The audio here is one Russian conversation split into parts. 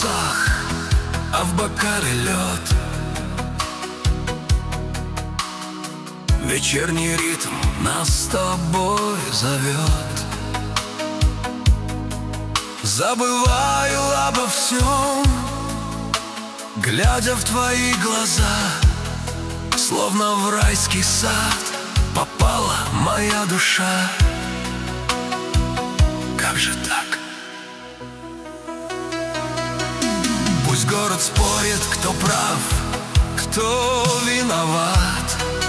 волосах, а в бокале лед. Вечерний ритм нас с тобой зовет. Забываю обо всем, глядя в твои глаза. Словно в райский сад попала моя душа. Как же так? Пусть город спорит, кто прав, кто виноват,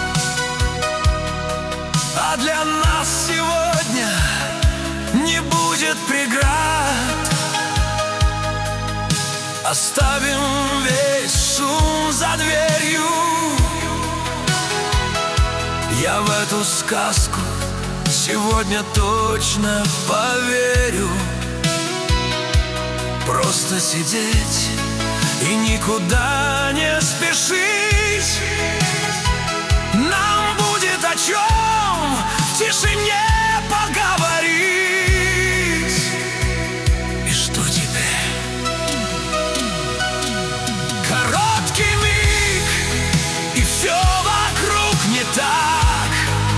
а для нас сегодня не будет преград. Оставим весь шум за дверью. Я в эту сказку сегодня точно поверю. Просто сидеть и никуда не спешить. Нам будет о чем в тишине поговорить. И что теперь? Короткий миг, и все вокруг не так.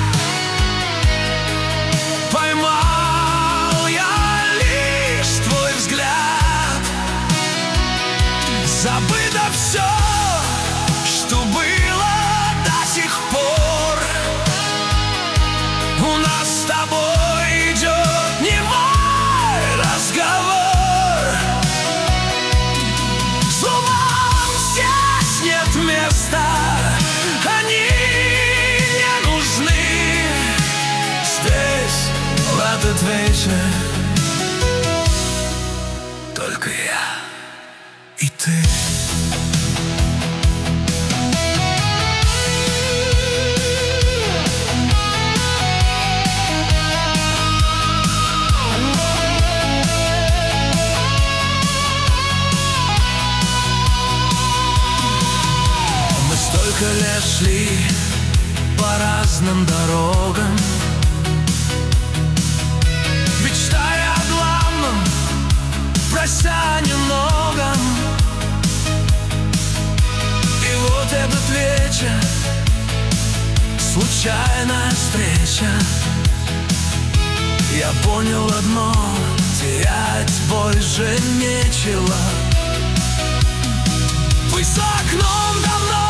Поймал я лишь твой взгляд. Забыто все, что было до сих пор. У нас с тобой идет немой разговор. Зубам здесь нет места, они не нужны. Здесь в этот вечер только я и ты. Столько лет шли по разным дорогам, мечтая о главном, прося немногом. И вот этот вечер, случайная встреча. Я понял одно: терять больше нечего. Пусть за окном давно